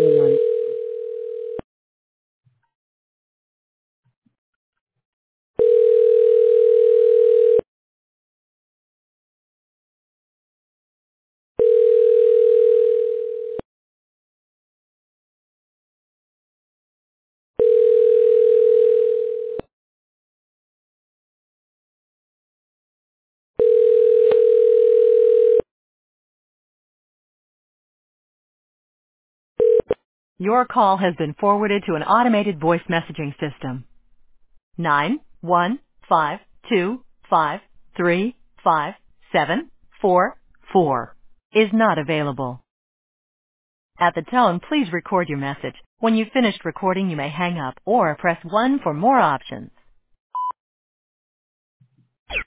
going on. Your call has been forwarded to an automated voice messaging system. 915253744 is not available. At the tone, please record your message. When you've finished recording, you may hang up or press 1 for more options.